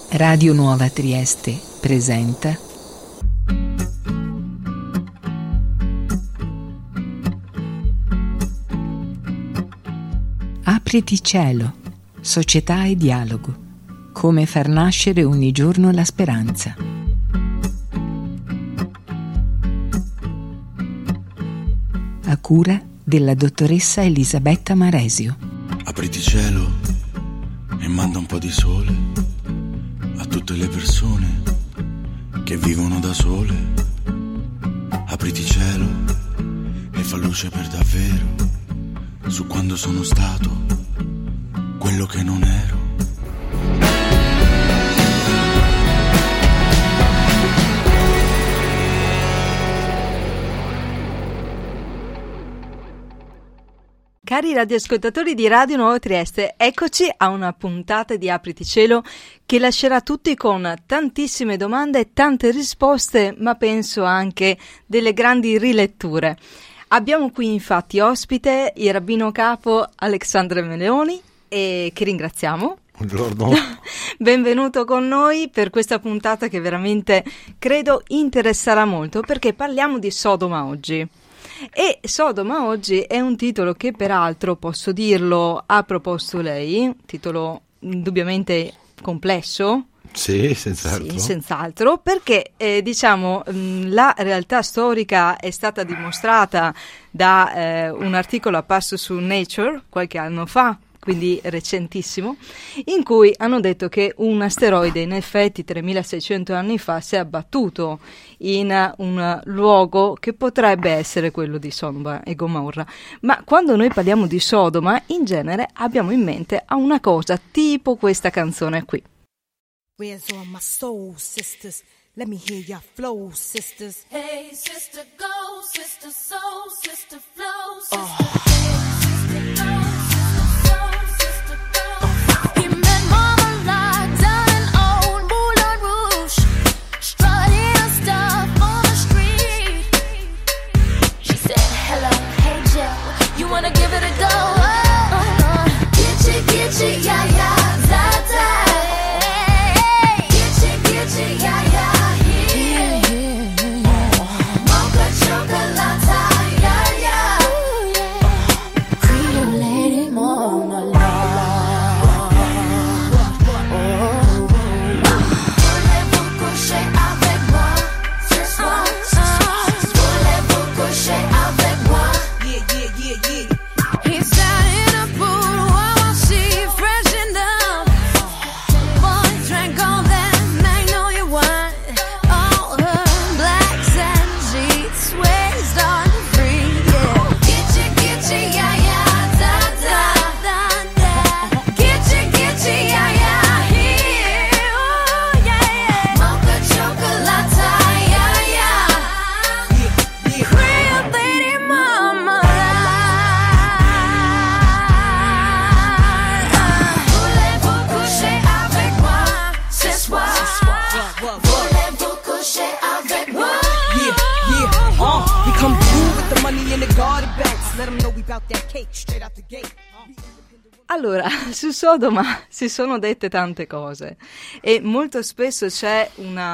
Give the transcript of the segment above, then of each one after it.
Radio Nuova Trieste presenta Apriti cielo, società e dialogo. Come far nascere ogni giorno la speranza. A cura della dottoressa Elisabetta Maresio. Apriti cielo e manda un po' di sole a tutte le persone che vivono da sole. Apriti cielo e fa luce per davvero su quando sono stato quello che non ero. Cari radioascoltatori di Radio Nuova Trieste, eccoci a una puntata di Apriti Cielo che lascerà tutti con tantissime domande e tante risposte, ma penso anche delle grandi riletture. Abbiamo qui infatti ospite il rabbino capo Alexandre Meleoni, che ringraziamo. Buongiorno. Benvenuto con noi per questa puntata che veramente credo interesserà molto, perché parliamo di Sodoma oggi. E Sodoma oggi è un titolo che peraltro, posso dirlo, ha proposto lei, titolo indubbiamente complesso. Sì, senz'altro. Sì, senz'altro, perché la realtà storica è stata dimostrata da un articolo apparso su Nature qualche anno fa, quindi recentissimo, in cui hanno detto che un asteroide in effetti 3600 anni fa si è abbattuto in un luogo che potrebbe essere quello di Sodoma e Gomorra. Ma quando noi parliamo di Sodoma, in genere abbiamo in mente a una cosa tipo questa canzone qui. Where's all my soul sisters? Let me hear your flow, sisters. Hey, sister, go, sister, soul, sister, flow, sister. Hey, sister, go, sister, soul, sister, flow. He met Marmalade down in old Moulin Rouge, strutting stuff on the street. She said, hello, hey, Joe, you wanna give it a go? Get you, yeah, yeah, da, da. Allora, su Sodoma si sono dette tante cose e molto spesso c'è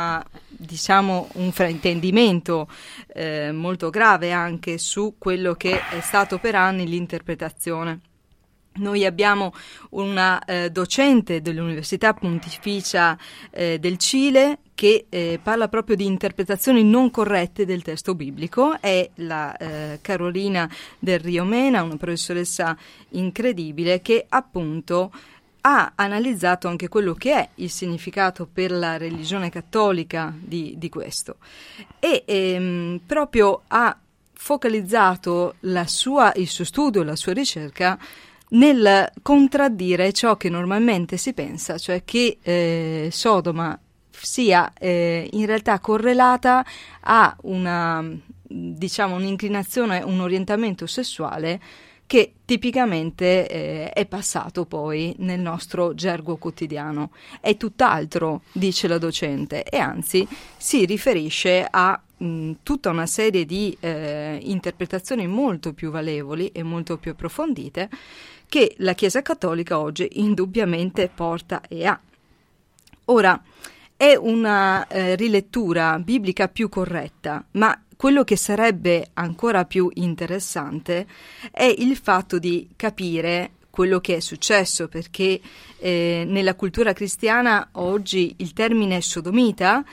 un fraintendimento molto grave anche su quello che è stato per anni l'interpretazione. Noi abbiamo una docente dell'Università Pontificia del Cile che parla proprio di interpretazioni non corrette del testo biblico, è la Carolina del Rio Mena, una professoressa incredibile che appunto ha analizzato anche quello che è il significato per la religione cattolica di questo e proprio ha focalizzato il suo studio, la sua ricerca nel contraddire ciò che normalmente si pensa, cioè che Sodoma sia in realtà correlata a un'inclinazione, un orientamento sessuale che tipicamente è passato poi nel nostro gergo quotidiano. È tutt'altro, dice la docente, e anzi si riferisce a tutta una serie di interpretazioni molto più valevoli e molto più approfondite che la Chiesa Cattolica oggi indubbiamente porta e ha. Ora, è una rilettura biblica più corretta, ma quello che sarebbe ancora più interessante è il fatto di capire quello che è successo, perché nella cultura cristiana oggi il termine sodomita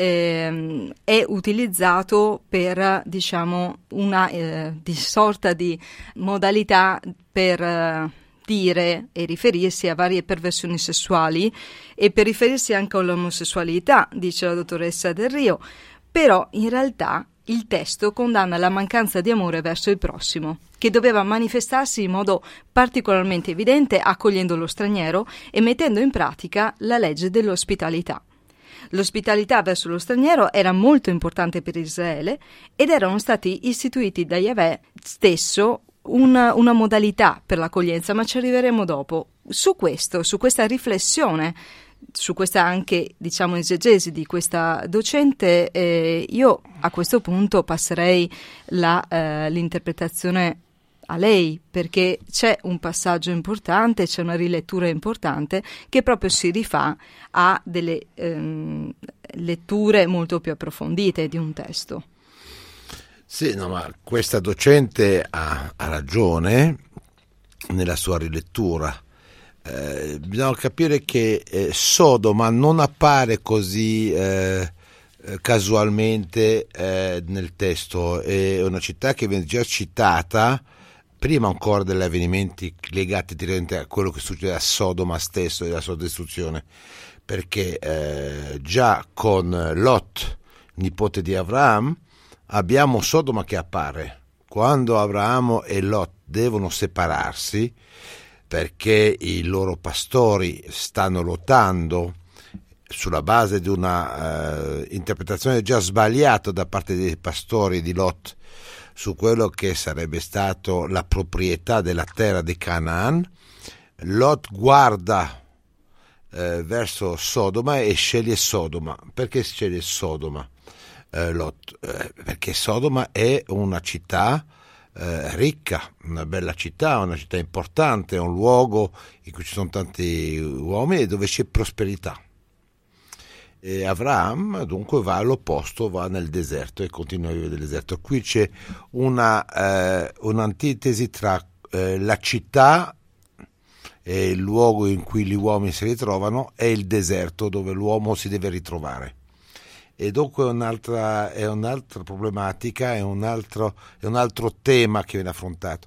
è utilizzato per, diciamo, una di sorta di modalità per dire e riferirsi a varie perversioni sessuali e per riferirsi anche all'omosessualità, dice la dottoressa Del Rio, però in realtà il testo condanna la mancanza di amore verso il prossimo, che doveva manifestarsi in modo particolarmente evidente accogliendo lo straniero e mettendo in pratica la legge dell'ospitalità. L'ospitalità verso lo straniero era molto importante per Israele ed erano stati istituiti da Yahweh stesso una modalità per l'accoglienza, ma ci arriveremo dopo. Su questa riflessione, su questa anche, diciamo, esegesi di questa docente, io a questo punto passerei l'interpretazione a lei, perché c'è un passaggio importante, c'è una rilettura importante che proprio si rifà a delle letture molto più approfondite di un testo. Sì, no, ma questa docente ha ragione nella sua rilettura. Bisogna capire che Sodoma non appare così casualmente nel testo, è una città che viene già citata prima ancora degli avvenimenti legati direttamente a quello che succede a Sodoma stesso e alla sua distruzione, perché già con Lot, nipote di Abramo, abbiamo Sodoma che appare. Quando Abramo e Lot devono separarsi perché i loro pastori stanno lottando sulla base di una interpretazione già sbagliata da parte dei pastori di Lot su quello che sarebbe stato la proprietà della terra di Canaan, Lot guarda verso Sodoma e sceglie Sodoma. Perché sceglie Sodoma? Lot, perché Sodoma è una città ricca, una bella città, una città importante, è un luogo in cui ci sono tanti uomini e dove c'è prosperità. E Avram dunque va all'opposto, va nel deserto e continua a vivere nel deserto. Qui c'è un'antitesi tra la città e il luogo in cui gli uomini si ritrovano e il deserto dove l'uomo si deve ritrovare. E dunque è un'altra problematica, è un altro tema che viene affrontato.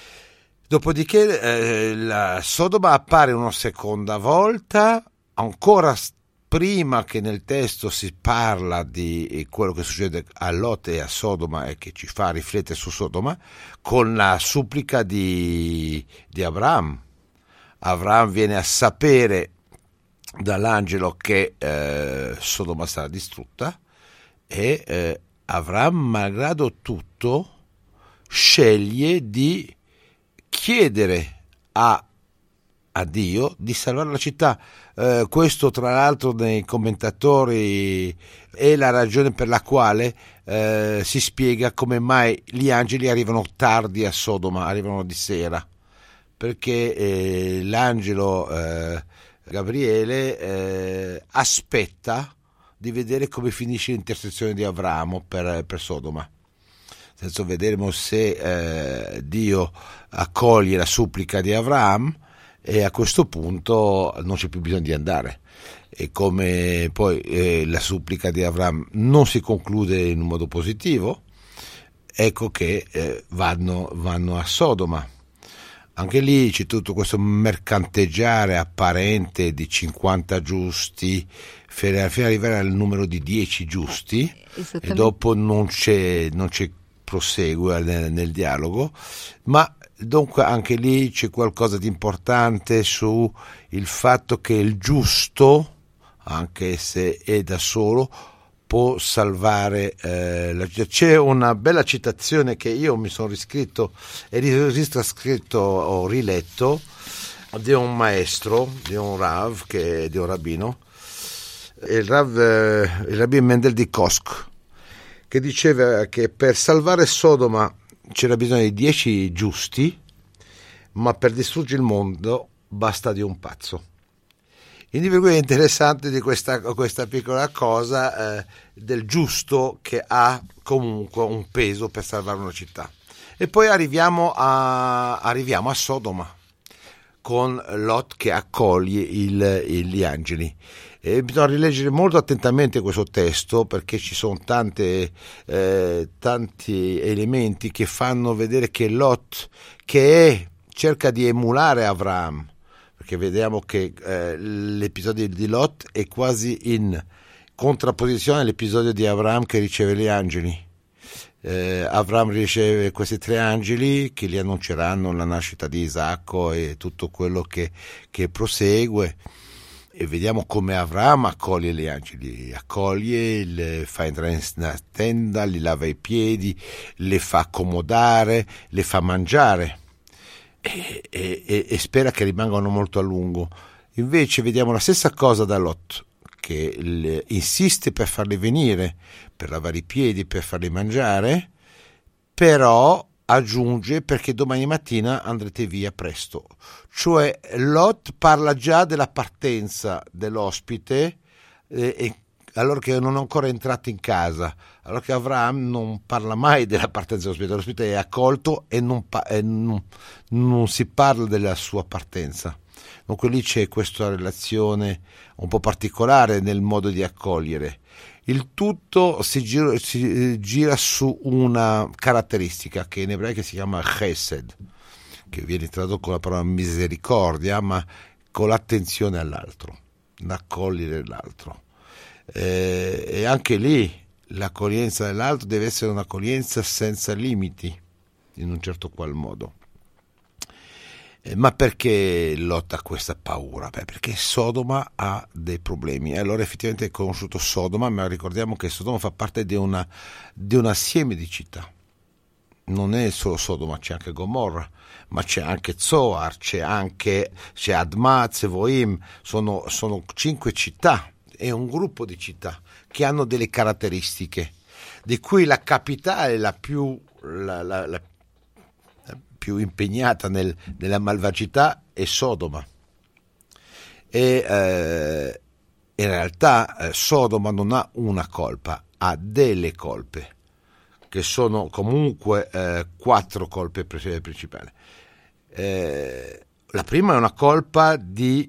Dopodiché la Sodoma appare una seconda volta, ancora prima che nel testo si parla di quello che succede a Lot e a Sodoma e che ci fa riflettere su Sodoma, con la supplica di Abramo. Abramo viene a sapere dall'angelo che Sodoma sarà distrutta e Abramo, malgrado tutto, sceglie di chiedere a Dio di salvare la città. Questo tra l'altro nei commentatori è la ragione per la quale si spiega come mai gli angeli arrivano tardi a Sodoma, arrivano di sera, perché l'angelo Gabriele aspetta di vedere come finisce l'intercessione di Abramo per Sodoma. Senza vedremo se Dio accoglie la supplica di Abramo e a questo punto non c'è più bisogno di andare. E come poi la supplica di Abramo non si conclude in un modo positivo, ecco che vanno a Sodoma. Anche lì c'è tutto questo mercanteggiare apparente di 50 giusti fino ad arrivare al numero di 10 giusti e dopo non c'è prosegue nel dialogo, ma dunque anche lì c'è qualcosa di importante su il fatto che il giusto, anche se è da solo, può salvare la città. C'è una bella citazione che io mi sono riscritto ho riletto di un maestro, di un Rav, di un rabbino, il Rabbi Mendel di Kosk, che diceva che per salvare Sodoma c'era bisogno di 10 giusti, ma per distruggere il mondo basta di un pazzo. Individuo interessante di questa piccola cosa del giusto che ha comunque un peso per salvare una città. E poi arriviamo a Sodoma, con Lot che accoglie gli angeli. Bisogna rileggere molto attentamente questo testo, perché ci sono tanti elementi che fanno vedere che Lot, cerca di emulare Avram, perché vediamo che l'episodio di Lot è quasi in contrapposizione all'episodio di Avram che riceve gli angeli. Avram riceve questi 3 angeli che gli annunceranno la nascita di Isacco e tutto quello che prosegue, e vediamo come Avram accoglie gli angeli, le fa entrare nella tenda, gli lava i piedi, le fa accomodare, le fa mangiare e spera che rimangano molto a lungo. Invece vediamo la stessa cosa da Lot, che insiste per farli venire, per lavare i piedi, per farli mangiare, però aggiunge: perché domani mattina andrete via presto. Cioè Lot parla già della partenza dell'ospite, allora che non è ancora entrato in casa, allora che Avram non parla mai della partenza dell'ospite, l'ospite è accolto e non si parla della sua partenza. Dunque lì c'è questa relazione un po' particolare nel modo di accogliere. Il tutto si gira su una caratteristica che in ebraico si chiama chesed, che viene tradotto con la parola misericordia, ma con l'attenzione all'altro, l'accogliere l'altro. E anche lì l'accoglienza dell'altro deve essere un'accoglienza senza limiti, in un certo qual modo. Ma perché Lot ha questa paura? Perché Sodoma ha dei problemi. Allora effettivamente è conosciuto Sodoma, ma ricordiamo che Sodoma fa parte di un assieme di città. Non è solo Sodoma, c'è anche Gomorra, ma c'è anche Zoar, c'è Adma, Zevoim, sono 5 città, è un gruppo di città che hanno delle caratteristiche, di cui la capitale, la più impegnata nella malvagità è Sodoma. E in realtà Sodoma non ha una colpa, ha delle colpe, che sono comunque 4 colpe principali. La prima è una colpa di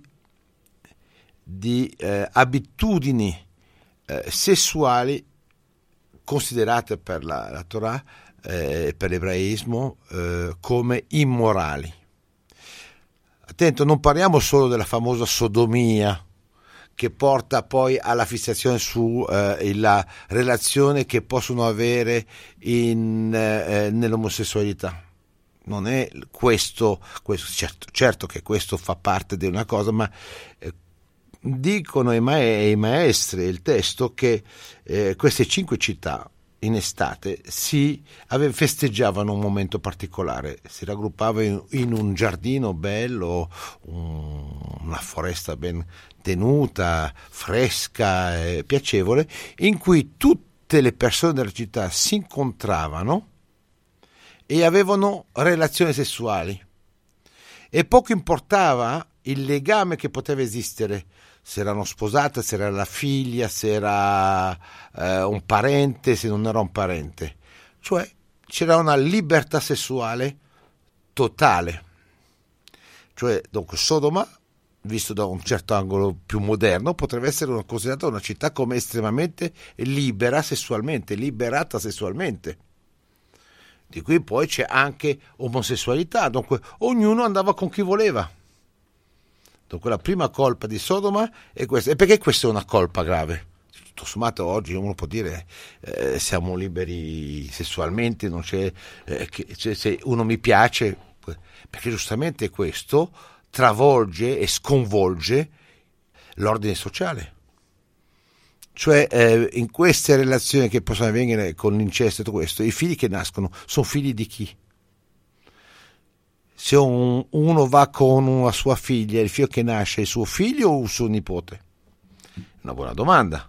abitudini sessuali considerate per la Torah, per l'ebraismo, come immorali. Attento, non parliamo solo della famosa sodomia, che porta poi alla fissazione su la relazione che possono avere nell'omosessualità. Non è questo certo che questo fa parte di una cosa, ma dicono i maestri, il testo, che queste 5 città in estate festeggiavano un momento particolare, si raggruppavano in un giardino bello, una foresta ben tenuta, fresca e piacevole, in cui tutte le persone della città si incontravano e avevano relazioni sessuali, e poco importava il legame che poteva esistere, se erano sposate, se era la figlia, se era un parente, se non era un parente. Cioè c'era una libertà sessuale totale. Cioè, dunque, Sodoma, visto da un certo angolo più moderno, potrebbe essere considerata una città come estremamente liberata sessualmente. Di cui poi c'è anche omosessualità, dunque ognuno andava con chi voleva. Dunque la prima colpa di Sodoma è questa. E perché questa è una colpa grave? Tutto sommato oggi uno può dire siamo liberi sessualmente, non c'è, se uno mi piace, perché giustamente questo travolge e sconvolge l'ordine sociale. Cioè in queste relazioni che possono avvenire con l'incesto e tutto questo, i figli che nascono sono figli di chi? Se uno va con la sua figlia, il figlio che nasce è suo figlio o suo nipote? Una buona domanda.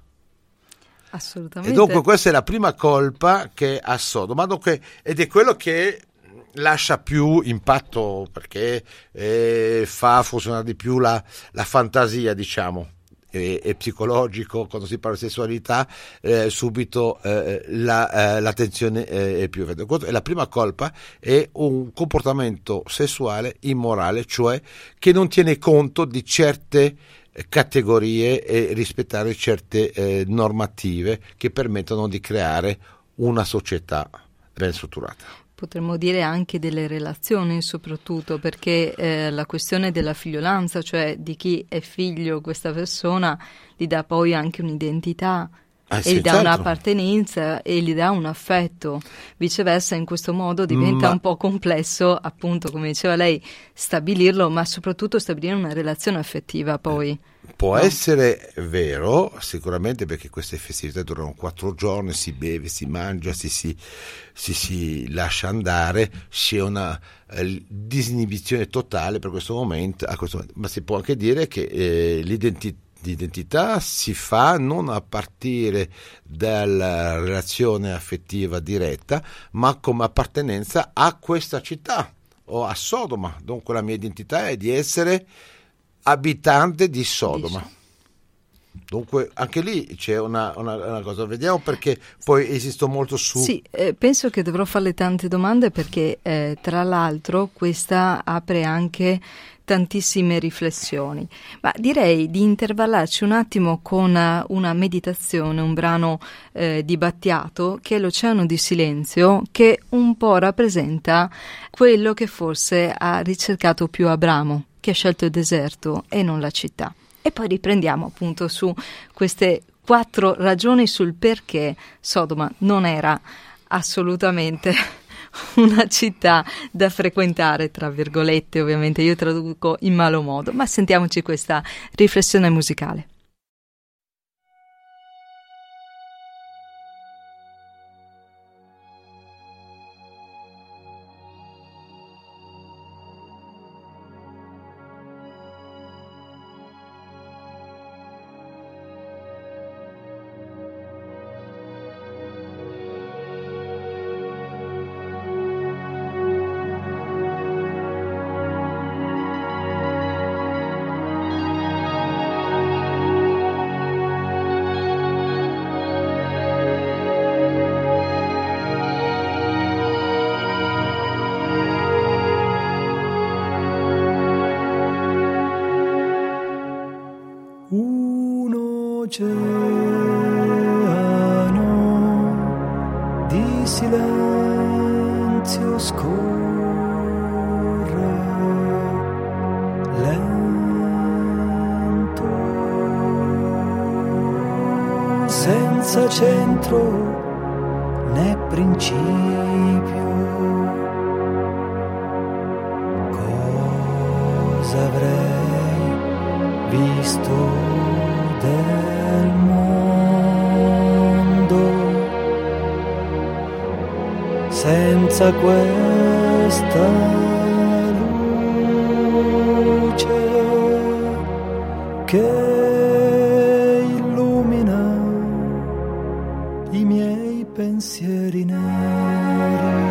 Assolutamente. E dunque questa è la prima colpa che ha Sodoma, ed è quello che lascia più impatto, perché fa funzionare di più la fantasia, diciamo, e psicologico. Quando si parla di sessualità, subito l'attenzione è più evasiva. E la prima colpa è un comportamento sessuale immorale, cioè che non tiene conto di certe categorie e rispettare certe normative che permettono di creare una società ben strutturata. Potremmo dire anche delle relazioni, soprattutto perché la questione della figliolanza, cioè di chi è figlio questa persona, gli dà poi anche un'identità e sì, gli dà certo. un'appartenenza e gli dà un affetto. Viceversa, in questo modo diventa un po' complesso, appunto, come diceva lei, stabilirlo, ma soprattutto stabilire una relazione affettiva poi. Può essere vero, sicuramente, perché queste festività durano 4 giorni, si beve, si mangia, si lascia andare, c'è una disinibizione totale per questo momento, ma si può anche dire che l'identità si fa non a partire dalla relazione affettiva diretta, ma come appartenenza a questa città o a Sodoma. Dunque la mia identità è di essere abitante di Sodoma. Dunque anche lì c'è una cosa, vediamo, perché poi esisto molto su... Sì, penso che dovrò farle tante domande perché tra l'altro questa apre anche tantissime riflessioni, ma direi di intervallarci un attimo con una meditazione, un brano di Battiato, che è l'Oceano di Silenzio, che un po' rappresenta quello che forse ha ricercato più Abramo, che ha scelto il deserto e non la città. E poi riprendiamo appunto su queste 4 ragioni sul perché Sodoma non era assolutamente una città da frequentare, tra virgolette, ovviamente io traduco in malo modo, ma sentiamoci questa riflessione musicale. oceano di silenzio scorre lento, senza centro né principio. Cosa avrei visto del mondo senza questa luce che illumina i miei pensieri neri.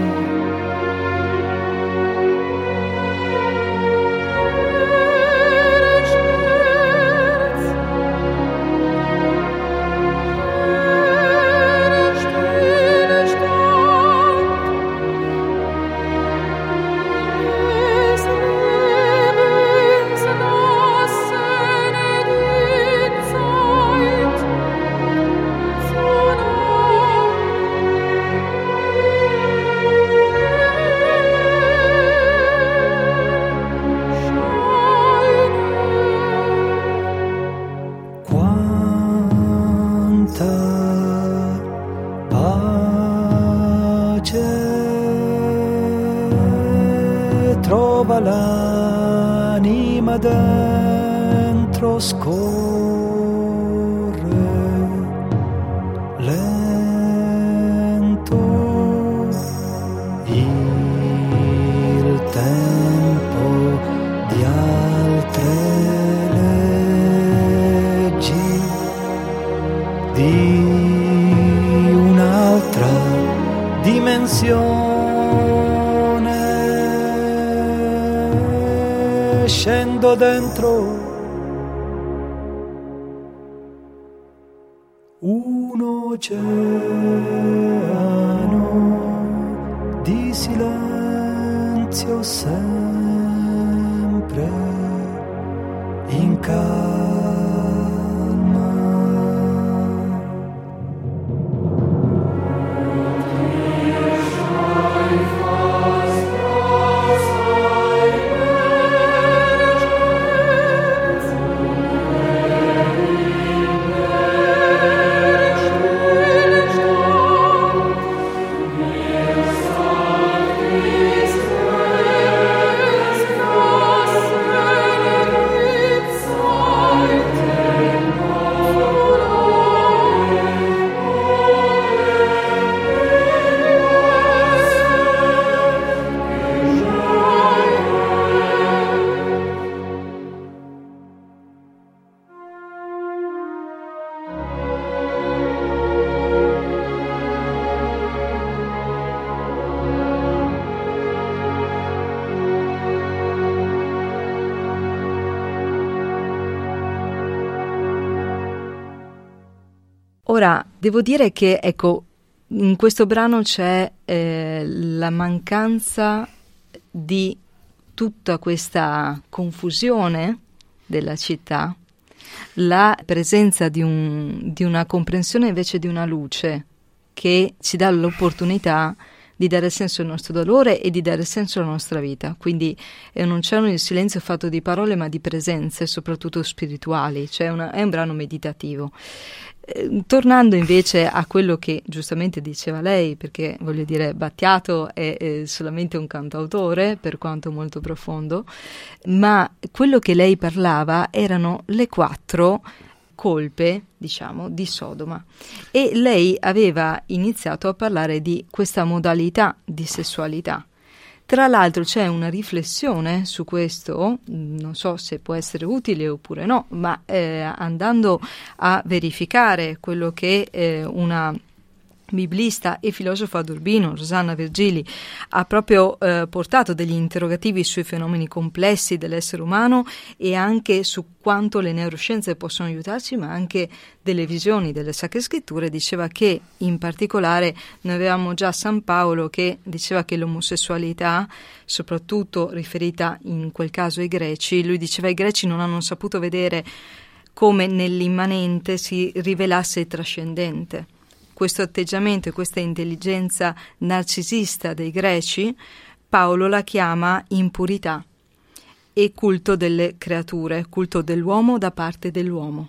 Trova l'anima dentro, scorre lento il tempo di altre leggi, di un'altra dimensione. quando dentro un oceano di silenzio sempre in calma. Ora, devo dire che, ecco, in questo brano c'è la mancanza di tutta questa confusione della città, la presenza di una comprensione invece di una luce che ci dà l'opportunità di dare senso al nostro dolore e di dare senso alla nostra vita. Quindi non c'è un silenzio fatto di parole ma di presenze, soprattutto spirituali, cioè è un brano meditativo. Tornando invece a quello che giustamente diceva lei, perché voglio dire Battiato è solamente un cantautore, per quanto molto profondo, ma quello che lei parlava erano le 4 colpe, diciamo, di Sodoma, e lei aveva iniziato a parlare di questa modalità di sessualità. Tra l'altro c'è una riflessione su questo, non so se può essere utile oppure no, ma andando a verificare quello che una biblista e filosofa d'Urbino, Rosanna Virgili, ha proprio portato degli interrogativi sui fenomeni complessi dell'essere umano e anche su quanto le neuroscienze possono aiutarci, ma anche delle visioni delle Sacre Scritture. Diceva che in particolare noi avevamo già San Paolo che diceva che l'omosessualità, soprattutto riferita in quel caso ai greci, lui diceva i greci non hanno saputo vedere come nell'immanente si rivelasse il trascendente. Questo atteggiamento e questa intelligenza narcisista dei greci, Paolo la chiama impurità e culto delle creature, culto dell'uomo da parte dell'uomo.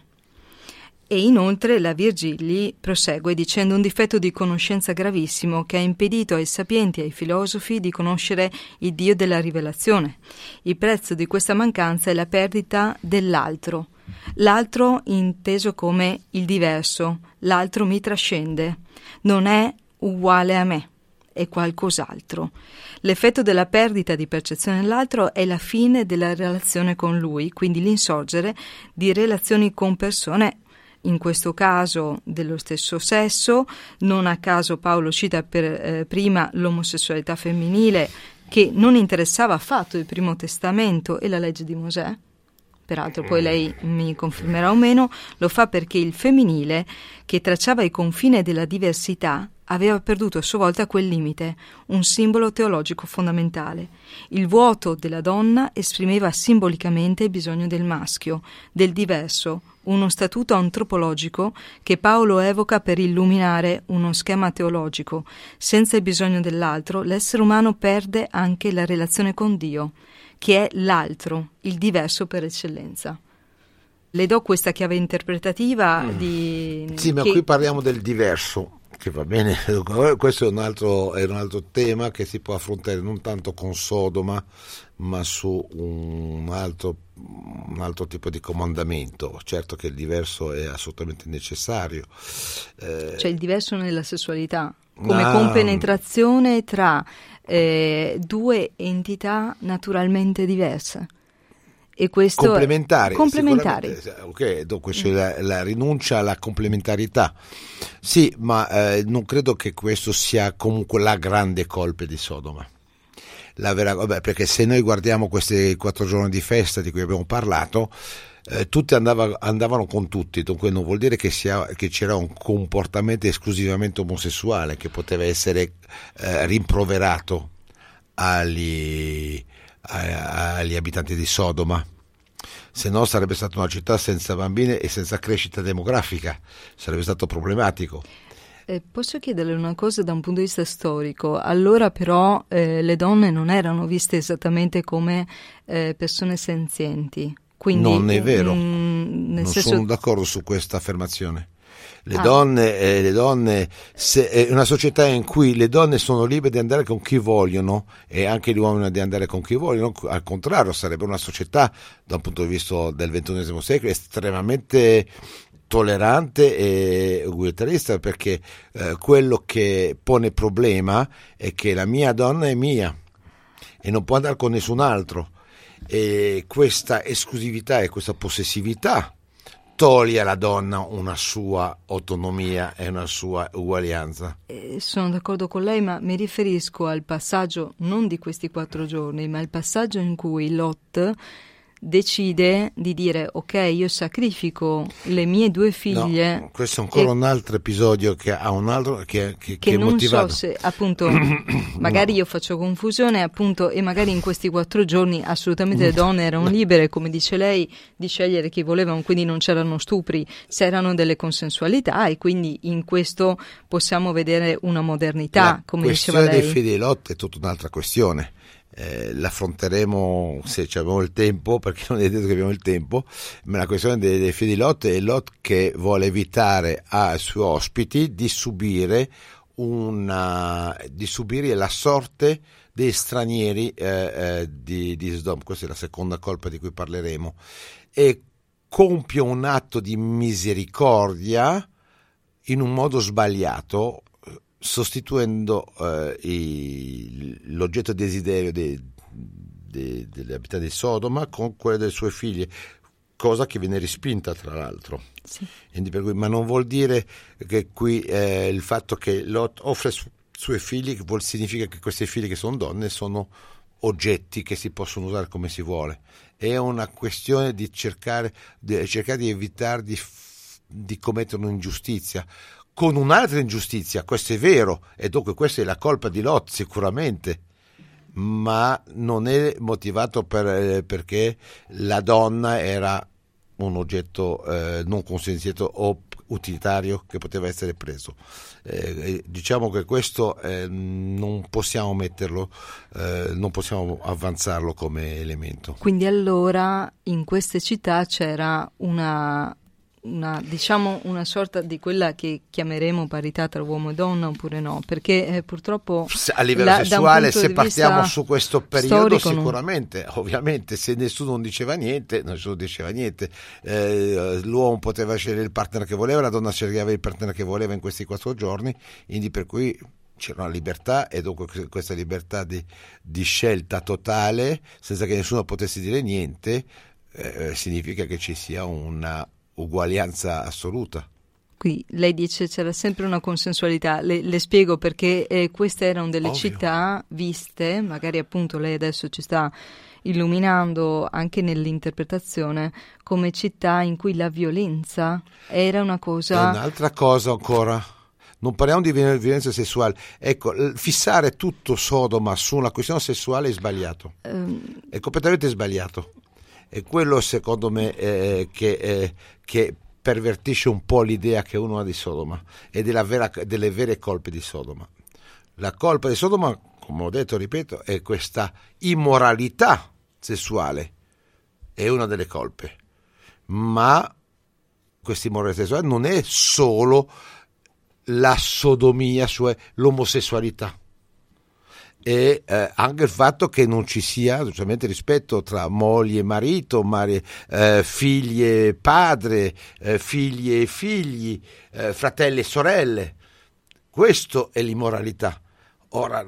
E inoltre la Virgili prosegue dicendo un difetto di conoscenza gravissimo che ha impedito ai sapienti e ai filosofi di conoscere il Dio della rivelazione. Il prezzo di questa mancanza è la perdita dell'altro. L'altro inteso come il diverso, l'altro mi trascende, non è uguale a me, è qualcos'altro. L'effetto della perdita di percezione dell'altro è la fine della relazione con lui, quindi l'insorgere di relazioni con persone, in questo caso dello stesso sesso. Non a caso Paolo cita prima l'omosessualità femminile, che non interessava affatto il Primo Testamento e la legge di Mosè. Peraltro poi lei mi confermerà o meno, lo fa perché il femminile, che tracciava i confini della diversità, aveva perduto a sua volta quel limite, un simbolo teologico fondamentale. Il vuoto della donna esprimeva simbolicamente il bisogno del maschio, del diverso, uno statuto antropologico che Paolo evoca per illuminare uno schema teologico. Senza il bisogno dell'altro, l'essere umano perde anche la relazione con Dio, che è l'altro, il diverso per eccellenza. Le do questa chiave interpretativa di... Sì, ma qui parliamo del diverso, che va bene, questo è un altro tema che si può affrontare non tanto con Sodoma, ma su un altro tipo di comandamento. Certo che il diverso è assolutamente necessario. Cioè il diverso nella sessualità, come compenetrazione tra due entità naturalmente diverse. E questo complementari. Ok, dunque c'è la rinuncia alla complementarità. Sì, ma non credo che questo sia comunque la grande colpa di Sodoma. perché se noi guardiamo questi 4 giorni di festa di cui abbiamo parlato, tutti andavano con tutti, dunque non vuol dire che c'era un comportamento esclusivamente omosessuale che poteva essere rimproverato agli abitanti di Sodoma. Se no sarebbe stata una città senza bambine e senza crescita demografica, sarebbe stato problematico. Posso chiederle una cosa da un punto di vista storico? Allora però le donne non erano viste esattamente come persone senzienti. Quindi, non è vero, non sono d'accordo su questa affermazione. Le donne, è una società in cui le donne sono libere di andare con chi vogliono e anche gli uomini di andare con chi vogliono, al contrario sarebbe una società da un punto di vista del XXI secolo estremamente tollerante e ugualitarista, perché quello che pone problema è che la mia donna è mia e non può andare con nessun altro, e questa esclusività e questa possessività toglie alla donna una sua autonomia e una sua uguaglianza. Sono d'accordo con lei, ma mi riferisco al passaggio non di questi 4 giorni, ma al passaggio in cui Lot decide di dire ok, io sacrifico le mie 2 figlie. No, questo è ancora un altro episodio che ha un altro che è non motivato. so se appunto magari io faccio confusione appunto, e magari in questi 4 giorni assolutamente le donne erano libere, come dice lei, di scegliere chi volevano, quindi non c'erano stupri, c'erano delle consensualità, e quindi in questo possiamo vedere una modernità, come diceva lei. La questione dei figli di Lot è tutta un'altra questione. L'affronteremo se abbiamo il tempo, perché non è detto che abbiamo il tempo, ma la questione dei figli di Lot è Lot che vuole evitare ai suoi ospiti di subire la sorte dei stranieri di Sodoma. Questa è la seconda colpa di cui parleremo, e compie un atto di misericordia in un modo sbagliato, sostituendo l'oggetto desiderio degli abitanti di Sodoma con quello delle sue figlie, cosa che viene respinta tra l'altro. Sì. Quindi per cui, ma non vuol dire che qui il fatto che Lot offre suoi figli significa che queste figlie, che sono donne, sono oggetti che si possono usare come si vuole. È una questione di cercare di evitare di commettere un'ingiustizia con un'altra ingiustizia. Questo è vero, e dunque questa è la colpa di Lot sicuramente, ma non è motivato perché la donna era un oggetto non consenziente o utilitario che poteva essere preso. Diciamo che questo non possiamo metterlo, non possiamo avanzarlo come elemento. Quindi allora in queste città c'era una sorta di quella che chiameremo parità tra uomo e donna, oppure no? Perché purtroppo a livello sessuale, se partiamo su questo periodo, sicuramente, ovviamente, se nessuno diceva niente, l'uomo poteva scegliere il partner che voleva, la donna sceglieva il partner che voleva in questi 4 giorni, quindi per cui c'era una libertà, e dunque questa libertà di scelta totale senza che nessuno potesse dire niente significa che ci sia una uguaglianza assoluta. Qui lei dice c'era sempre una consensualità, le spiego perché queste erano delle città viste, magari appunto lei adesso ci sta illuminando anche nell'interpretazione, come città in cui la violenza era una cosa. Un'altra cosa ancora, non parliamo di violenza sessuale, ecco, fissare tutto Sodoma su una questione sessuale è sbagliato, è completamente sbagliato. E quello secondo me che pervertisce un po' l'idea che uno ha di Sodoma e delle vere colpe di Sodoma. La colpa di Sodoma, come ho detto, ripeto, è questa immoralità sessuale, è una delle colpe, ma questa immoralità sessuale non è solo la sodomia, cioè l'omosessualità. E anche il fatto che non ci sia giustamente rispetto tra moglie e marito, figli e padre, figli e figli, fratelli e sorelle. Questo è l'immoralità. Ora,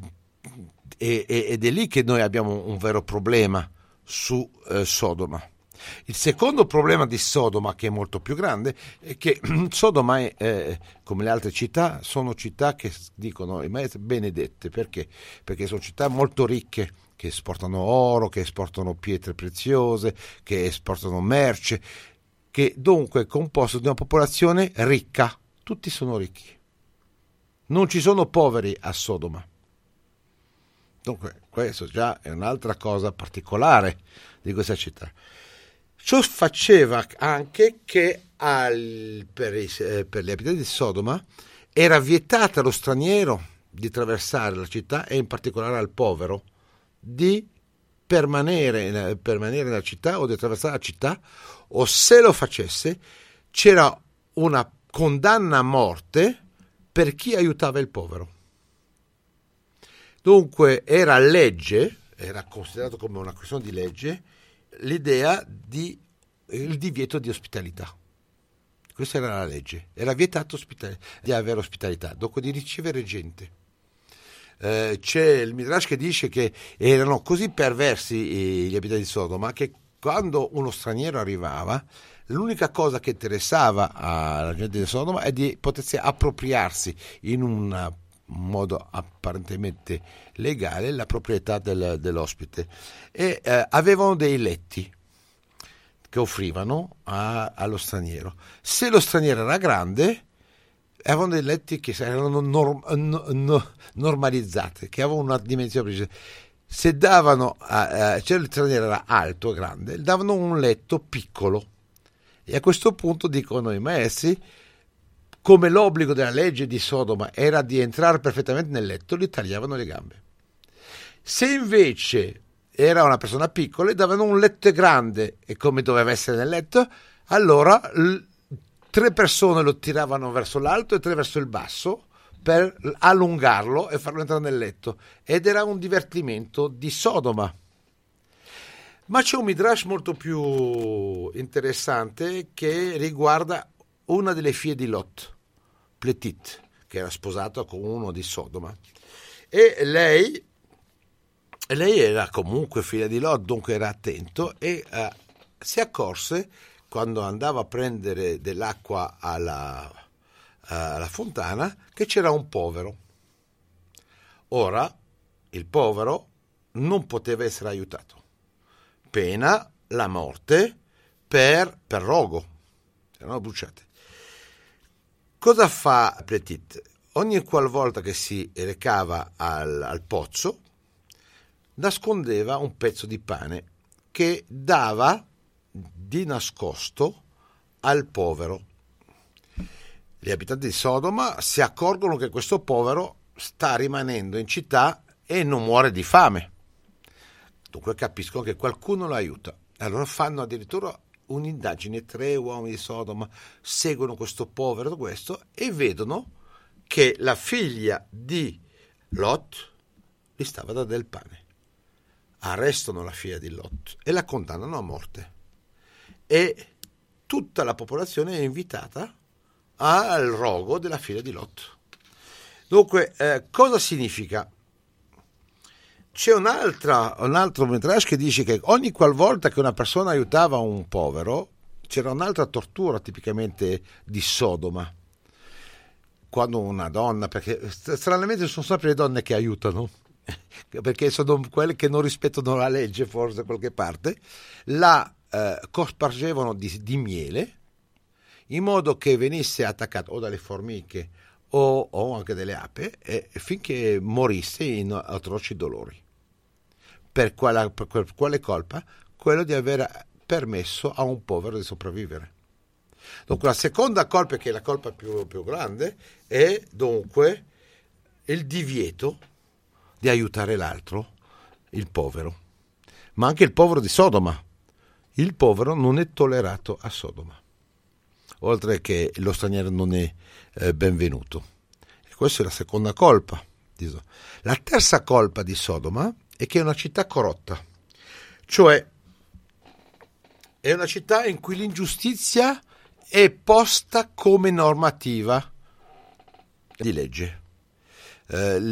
ed è lì che noi abbiamo un vero problema su Sodoma. Il secondo problema di Sodoma, che è molto più grande, è che Sodoma come le altre città, sono città che dicono i maestri benedette. Perché? Perché sono città molto ricche, che esportano oro, che esportano pietre preziose, che esportano merce, che dunque è composto di una popolazione ricca. Tutti sono ricchi. Non ci sono poveri a Sodoma. Dunque, questo già è un'altra cosa particolare di questa città. Ciò faceva anche che per gli abitanti di Sodoma era vietato allo straniero di attraversare la città, e in particolare al povero di permanere nella città o di attraversare la città, o se lo facesse c'era una condanna a morte per chi aiutava il povero. Dunque era considerato come una questione di legge l'idea il divieto di ospitalità. Questa era la legge, era vietato di avere ospitalità, dunque di ricevere gente. C'è il Midrash che dice che erano così perversi gli abitanti di Sodoma che quando uno straniero arrivava, l'unica cosa che interessava alla gente di Sodoma è di potersi appropriarsi in un modo apparentemente legale la proprietà dell'ospite, e avevano dei letti che offrivano allo straniero. Se lo straniero era grande, avevano dei letti che erano normalizzati, che avevano una dimensione precisa. Se davano cioè lo straniero era alto e grande, davano un letto piccolo, e a questo punto dicono i maestri, come l'obbligo della legge di Sodoma era di entrare perfettamente nel letto, gli tagliavano le gambe. Se invece era una persona piccola e davano un letto grande, e come doveva essere nel letto, allora 3 persone lo tiravano verso l'alto e 3 verso il basso per allungarlo e farlo entrare nel letto, ed era un divertimento di Sodoma. Ma c'è un midrash molto più interessante che riguarda una delle figlie di Lot, Pletit, che era sposato con uno di Sodoma, e lei era comunque figlia di Lot, dunque era attento, e si accorse quando andava a prendere dell'acqua alla fontana che c'era un povero. Ora il povero non poteva essere aiutato, pena la morte per rogo, erano bruciate. Cosa fa Pletit? Ogni qualvolta che si recava al pozzo, nascondeva un pezzo di pane che dava di nascosto al povero. Gli abitanti di Sodoma si accorgono che questo povero sta rimanendo in città e non muore di fame. Dunque capiscono che qualcuno lo aiuta. Allora fanno addirittura un'indagine, 3 uomini di Sodoma seguono questo povero e vedono che la figlia di Lot gli stava da del pane. Arrestano la figlia di Lot e la condannano a morte, e tutta la popolazione è invitata al rogo della figlia di Lot. Dunque cosa significa? C'è un altro midrash che dice che ogni qualvolta che una persona aiutava un povero c'era un'altra tortura tipicamente di Sodoma. Quando una donna, perché stranamente sono sempre le donne che aiutano, perché sono quelle che non rispettano la legge, forse da qualche parte, la cospargevano di miele in modo che venisse attaccata o dalle formiche o anche delle api, finché morisse in atroci dolori. Per quale colpa? Quello di aver permesso a un povero di sopravvivere. Dunque la seconda colpa, che è la colpa più grande, è dunque il divieto di aiutare l'altro, il povero, ma anche il povero di Sodoma. Il povero non è tollerato a Sodoma, oltre che lo straniero non è benvenuto. E questa è la seconda colpa. La terza colpa di Sodoma è che è una città corrotta, cioè è una città in cui l'ingiustizia è posta come normativa di legge.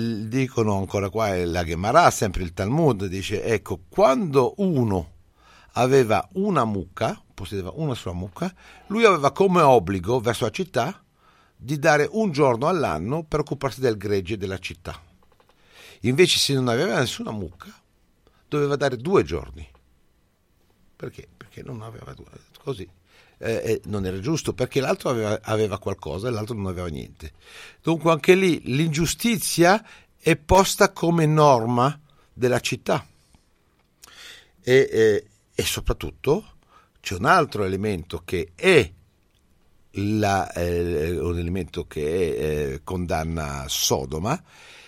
Dicono ancora qua la Gemara, sempre il Talmud, dice, ecco, quando uno aveva una mucca, possedeva una sola mucca, lui aveva come obbligo verso la città di dare un giorno all'anno per occuparsi del gregge della città. Invece se non aveva nessuna mucca, doveva dare 2 giorni. Perché? Perché non aveva così. Non era giusto, perché l'altro aveva qualcosa e l'altro non aveva niente. Dunque anche lì l'ingiustizia è posta come norma della città. E soprattutto c'è un altro elemento che è un elemento che condanna Sodoma.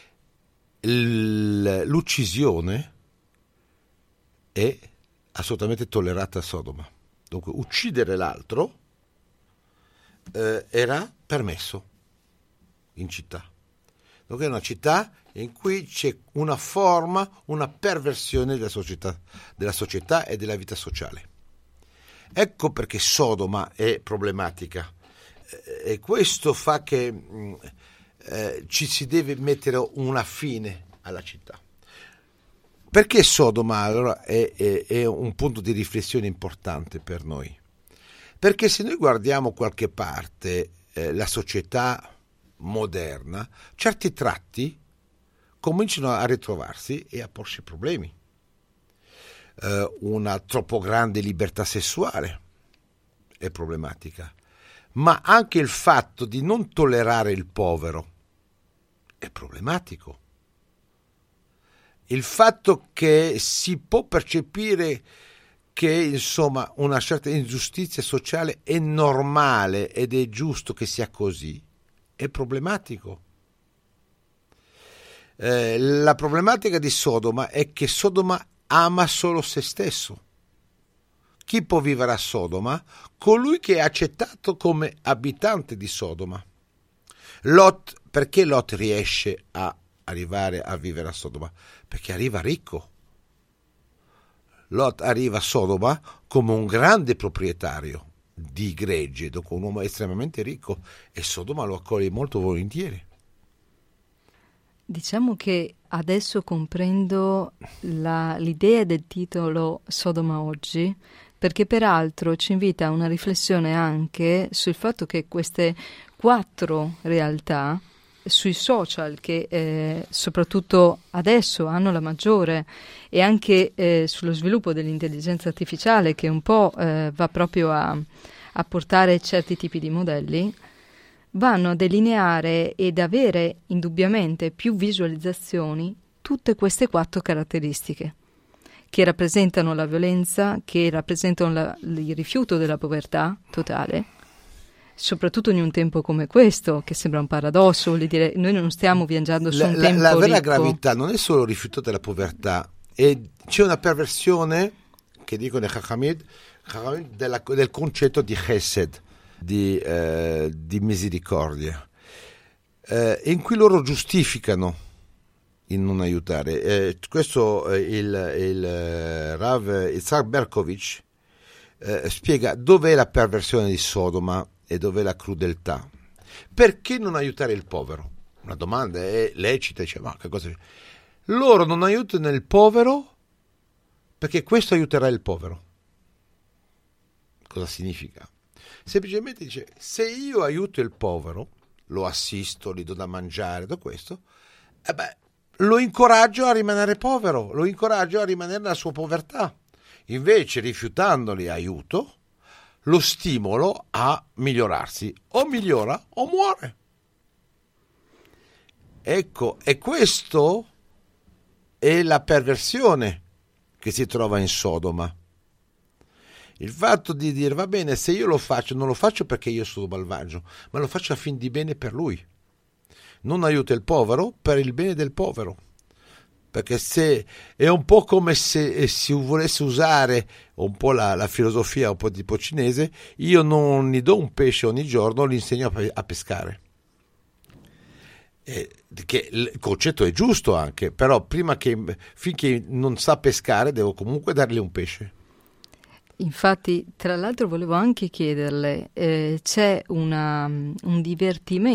L'uccisione è assolutamente tollerata a Sodoma. Dunque uccidere l'altro era permesso in città. Dunque è una città in cui c'è una perversione della società e della vita sociale. Ecco perché Sodoma è problematica, e questo fa che ci si deve mettere una fine alla città. Perché Sodoma allora è un punto di riflessione importante per noi? Perché se noi guardiamo qualche parte la società moderna, certi tratti cominciano a ritrovarsi e a porsi problemi. Una troppo grande libertà sessuale è problematica, ma anche il fatto di non tollerare il povero è problematico. Il fatto che si può percepire che insomma una certa ingiustizia sociale è normale ed è giusto che sia così è problematico. La problematica di Sodoma è che Sodoma ama solo se stesso. Chi può vivere a Sodoma? Colui che è accettato come abitante di Sodoma. Lot, perché Lot riesce a arrivare a vivere a Sodoma? Perché arriva ricco. Lot arriva a Sodoma come un grande proprietario di gregge, dopo un uomo estremamente ricco, e Sodoma lo accoglie molto volentieri. Diciamo che adesso comprendo l'idea del titolo Sodoma oggi, perché peraltro ci invita a una riflessione anche sul fatto che queste 4 realtà sui social, che soprattutto adesso hanno la maggiore, e anche sullo sviluppo dell'intelligenza artificiale, che un po' va proprio a portare certi tipi di modelli, vanno a delineare ed avere indubbiamente più visualizzazioni tutte queste 4 caratteristiche, che rappresentano la violenza, che rappresentano il rifiuto della povertà totale, soprattutto in un tempo come questo, che sembra un paradosso, vuol dire noi non stiamo viaggiando su un tempo la vera ricco. gravità non è solo il rifiuto della povertà, c'è una perversione, che dicono i Chachamim, del concetto di Chesed, di misericordia, in cui loro giustificano il non aiutare. Questo il Rav Yitzhak Berkovich spiega dov'è la perversione di Sodoma e dov'è la crudeltà. Perché non aiutare il povero? Una domanda è lecita, dice, ma che cosa? Loro non aiutano il povero perché questo aiuterà il povero. Cosa significa? Semplicemente dice, se io aiuto il povero, lo assisto, gli do da mangiare, da questo, lo incoraggio a rimanere povero, lo incoraggio a rimanere nella sua povertà. Invece, rifiutandogli aiuto, lo stimolo a migliorarsi. O migliora o muore. Ecco, e questo è la perversione che si trova in Sodoma. Il fatto di dire, va bene, se io lo faccio, non lo faccio perché io sono malvagio, ma lo faccio a fin di bene per lui. Non aiuto il povero per il bene del povero. Perché se è un po' come se si volesse usare un po' la filosofia un po' tipo cinese, io non gli do un pesce ogni giorno, gli insegno a pescare. Che il concetto è giusto anche, però finché non sa pescare devo comunque dargli un pesce. Infatti, tra l'altro volevo anche chiederle, c'è un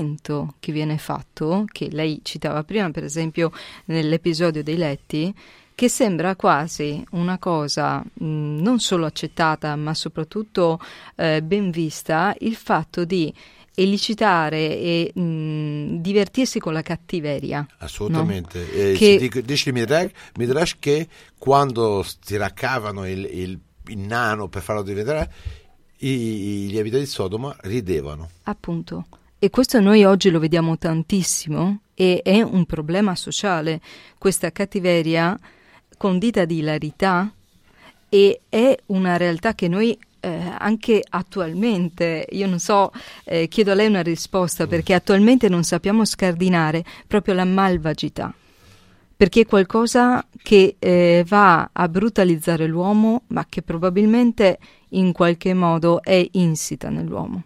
divertimento che viene fatto, che lei citava prima, per esempio nell'episodio dei letti, che sembra quasi una cosa non solo accettata, ma soprattutto ben vista, il fatto di elicitare e divertirsi con la cattiveria. Assolutamente. No? Che... Dice il Midrash che quando si raccavano il nano per farlo diventare, gli abitanti di Sodoma ridevano. Appunto. E questo noi oggi lo vediamo tantissimo e è un problema sociale, questa cattiveria condita di ilarità, e è una realtà che noi anche attualmente, io non so, chiedo a lei una risposta, perché attualmente non sappiamo scardinare proprio la malvagità, perché è qualcosa che va a brutalizzare l'uomo, ma che probabilmente in qualche modo è insita nell'uomo,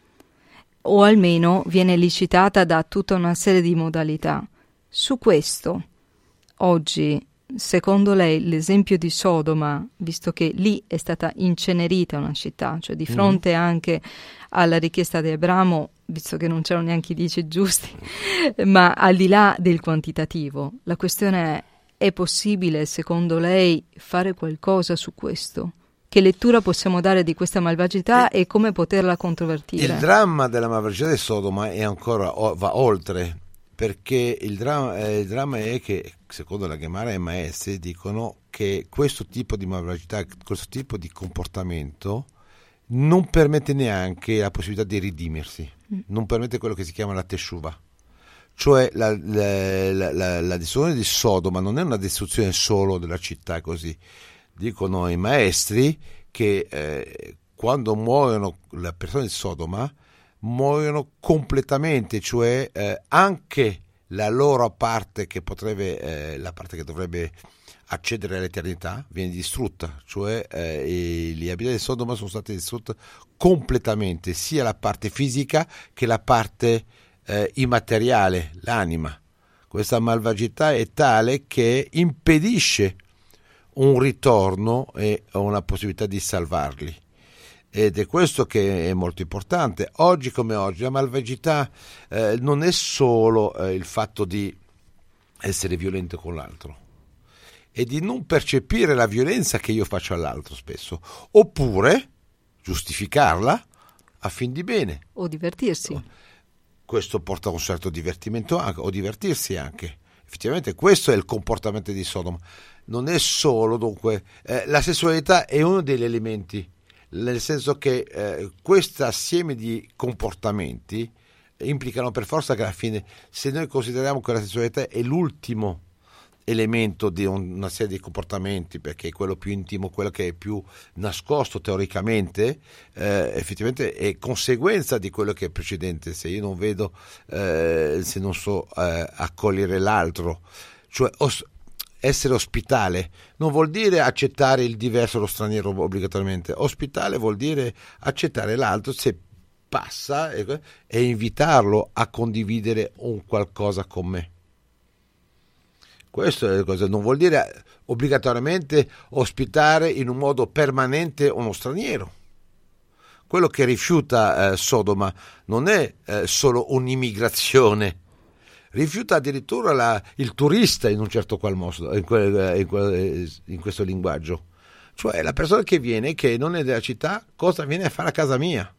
o almeno viene elicitata da tutta una serie di modalità. Su questo, oggi, secondo lei, l'esempio di Sodoma, visto che lì è stata incenerita una città, cioè di fronte anche alla richiesta di Abramo, visto che non c'erano neanche i 10 giusti, ma al di là del quantitativo, la questione è possibile, secondo lei, fare qualcosa su questo? Che lettura possiamo dare di questa malvagità e come poterla controvertire? Il dramma della malvagità di Sodoma è ancora, va oltre, perché il dramma è che, secondo la Gemara e i maestri, dicono che questo tipo di malvagità, questo tipo di comportamento non permette neanche la possibilità di ridimersi, non permette quello che si chiama la teshuva. Cioè la distruzione di Sodoma non è una distruzione solo della città, così. Dicono i maestri che quando muoiono le persone di Sodoma, muoiono completamente, cioè anche la loro parte che potrebbe, la parte che dovrebbe accedere all'eternità, viene distrutta, cioè gli abitanti di Sodoma sono stati distrutti completamente, sia la parte fisica che la parte immateriale, l'anima. Questa malvagità è tale che impedisce un ritorno e una possibilità di salvarli. Ed è questo che è molto importante. Oggi come oggi la malvagità non è solo il fatto di essere violento con l'altro, è di non percepire la violenza che io faccio all'altro spesso, oppure giustificarla a fin di bene. O divertirsi. Questo porta a un certo divertimento anche, o divertirsi anche. Effettivamente questo è il comportamento di Sodoma. Non è solo, dunque, la sessualità è uno degli elementi, nel senso che questo assieme di comportamenti implicano per forza che alla fine, se noi consideriamo che la sessualità è l'ultimo elemento di una serie di comportamenti, perché è quello più intimo, quello che è più nascosto teoricamente, effettivamente è conseguenza di quello che è precedente. Se io non vedo, se non so accogliere l'altro, cioè essere ospitale non vuol dire accettare il diverso, lo straniero obbligatoriamente. Ospitale vuol dire accettare l'altro se passa e invitarlo a condividere un qualcosa con me. Questo è la cosa, non vuol dire obbligatoriamente ospitare in un modo permanente uno straniero. Quello che rifiuta Sodoma non è solo un'immigrazione, rifiuta addirittura il turista in un certo qual modo, in questo linguaggio. Cioè la persona che viene, che non è della città, cosa viene a fare a casa mia?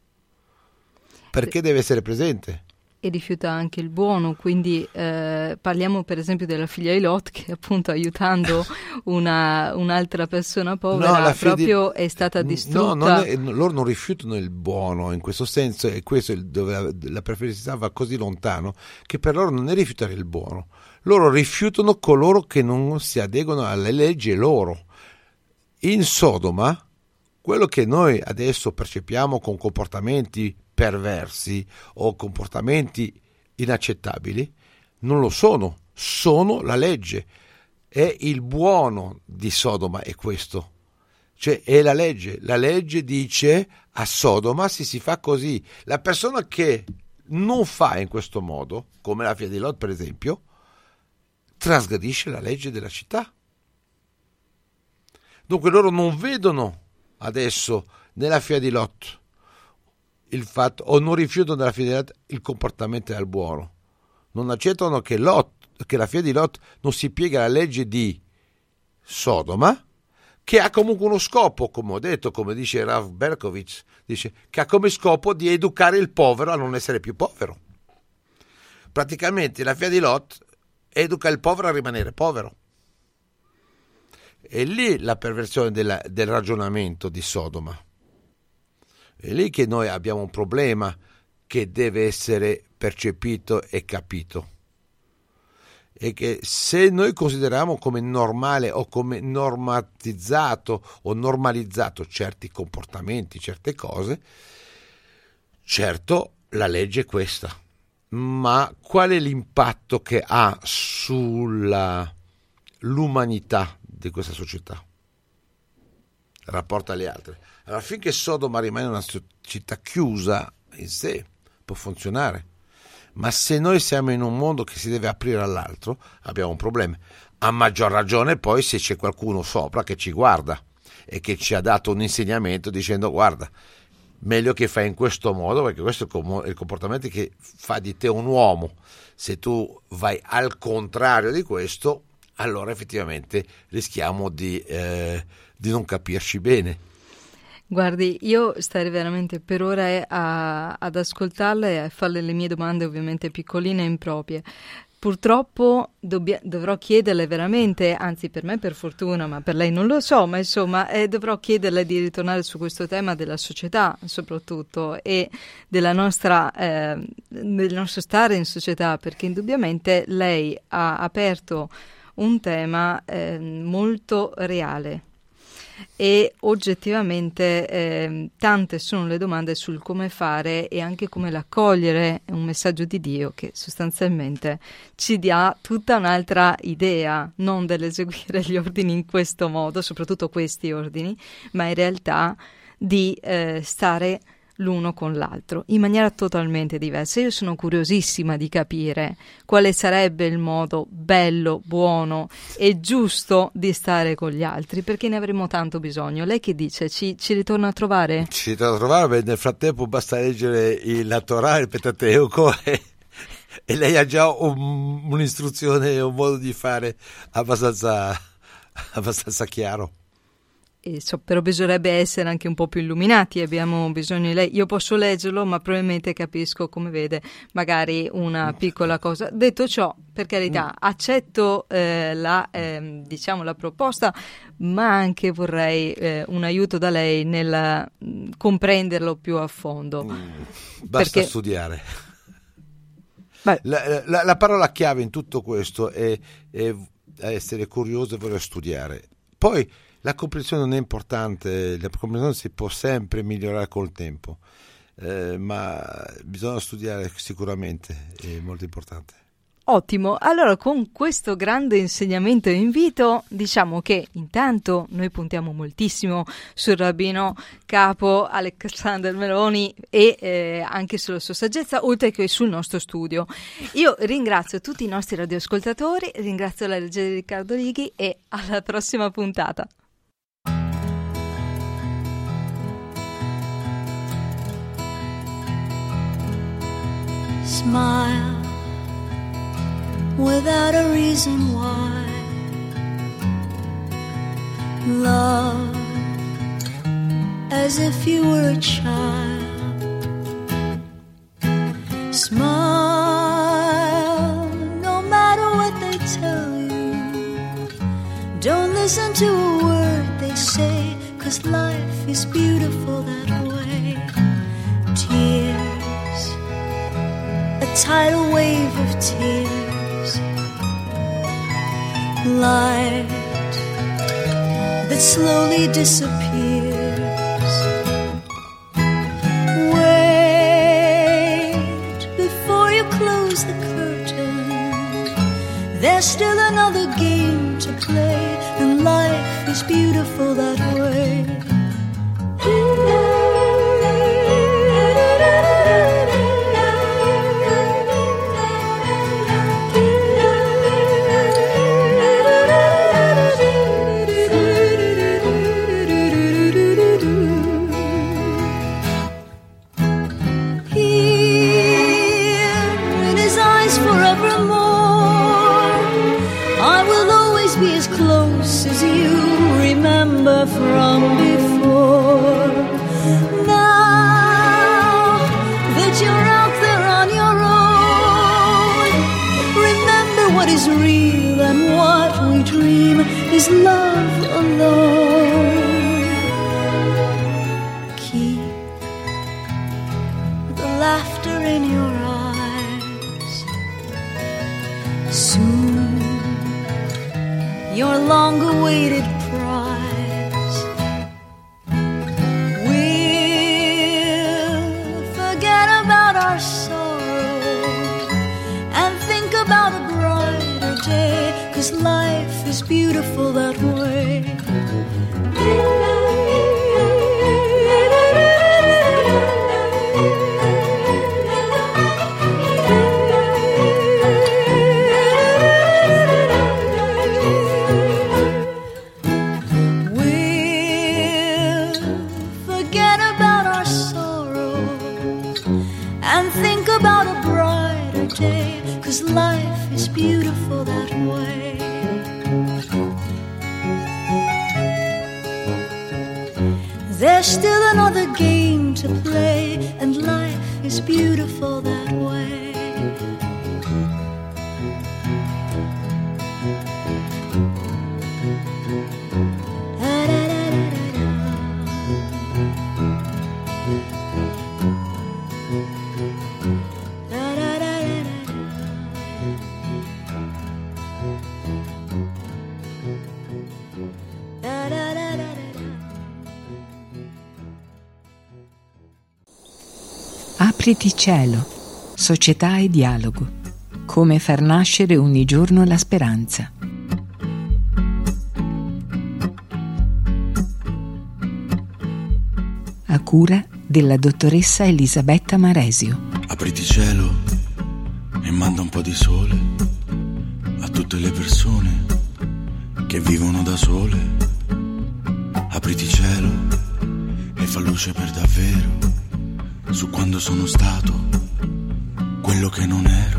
Perché deve essere presente? E rifiuta anche il buono, quindi parliamo per esempio della figlia di Lot che appunto aiutando un'altra persona povera è stata distrutta. Loro non rifiutano il buono in questo senso, e questo è dove la perversità va così lontano, che per loro non è rifiutare il buono, loro rifiutano coloro che non si adeguano alle leggi loro. In Sodoma, quello che noi adesso percepiamo con comportamenti perversi o comportamenti inaccettabili non lo sono la legge. È il buono di Sodoma, è questo, cioè è la legge dice a Sodoma si fa così. La persona che non fa in questo modo, come la figlia di Lot per esempio, trasgredisce la legge della città. Dunque loro non vedono adesso nella figlia di Lot il fatto, o non rifiutano della figlia di Lot il comportamento del buono, non accettano che la figlia di Lot non si piega alla legge di Sodoma, che ha comunque uno scopo, come ho detto, come dice Rav Berkovich, dice che ha come scopo di educare il povero a non essere più povero. Praticamente la figlia di Lot educa il povero a rimanere povero. È lì la perversione del ragionamento di Sodoma. È lì che noi abbiamo un problema che deve essere percepito e capito. E che se noi consideriamo come normale o come normatizzato o normalizzato certi comportamenti, certe cose, certo la legge è questa, ma qual è l'impatto che ha sull'umanità di questa società, rapporto alle altre? Allora, finché Sodoma rimane una città chiusa in sé, può funzionare. Ma se noi siamo in un mondo che si deve aprire all'altro, abbiamo un problema. A maggior ragione poi se c'è qualcuno sopra che ci guarda e che ci ha dato un insegnamento dicendo: guarda, meglio che fai in questo modo, perché questo è il comportamento che fa di te un uomo. Se tu vai al contrario di questo, allora effettivamente rischiamo di non capirci bene. Guardi, io starei veramente per ora ad ascoltarla e a farle le mie domande, ovviamente piccoline e improprie. Purtroppo dovrò chiederle veramente, anzi per me per fortuna, ma per lei non lo so, ma insomma dovrò chiederle di ritornare su questo tema della società soprattutto e del nostro stare in società, perché indubbiamente lei ha aperto un tema molto reale. E oggettivamente tante sono le domande sul come fare e anche come l'accogliere un messaggio di Dio che sostanzialmente ci dà tutta un'altra idea, non dell'eseguire gli ordini in questo modo, soprattutto questi ordini, ma in realtà di stare l'uno con l'altro in maniera totalmente diversa. Io sono curiosissima di capire quale sarebbe il modo bello, buono e giusto di stare con gli altri, perché ne avremo tanto bisogno. Lei che dice? Ci ritorna a trovare? Ci ritorna a trovare, beh, nel frattempo basta leggere la Torah, il Pentateuco e lei ha già un'istruzione, un modo di fare abbastanza chiaro. Però bisognerebbe essere anche un po' più illuminati, abbiamo bisogno di lei. Io posso leggerlo, ma probabilmente capisco, come vede, magari una piccola cosa. Detto ciò, per carità, accetto la proposta, ma anche vorrei un aiuto da lei nel comprenderlo più a fondo. Basta studiare. La parola chiave in tutto questo è essere curioso e voler studiare. Poi la comprensione non è importante, la comprensione si può sempre migliorare col tempo, ma bisogna studiare sicuramente, è molto importante. Ottimo, allora con questo grande insegnamento e invito diciamo che intanto noi puntiamo moltissimo sul rabbino capo Alexander Meloni e anche sulla sua saggezza, oltre che sul nostro studio. Io ringrazio tutti i nostri radioascoltatori, ringrazio la regia di Riccardo Righi e alla prossima puntata. Smile without a reason why. Love as if you were a child. Smile no matter what they tell you. Don't listen to a word they say, 'cause life is beautiful that way. Tears, a tidal wave of tears, light that slowly disappears. Wait before you close the curtain. There's still another game to play, and life is beautiful that way. is real and what we dream is love alone. Keep the laughter in your eyes. Soon your long-awaited prize will forget about our sorrow and think about a brighter day, 'cause life is beautiful that way. Life is beautiful that way. There's still another game to play, and life is beautiful that way. Apriti cielo, società e dialogo. Come far nascere ogni giorno la speranza. A cura della dottoressa Elisabetta Maresio. Apriti cielo e manda un po' di sole a tutte le persone che vivono da sole. Apriti cielo e fa luce per davvero su quando sono stato quello che non ero.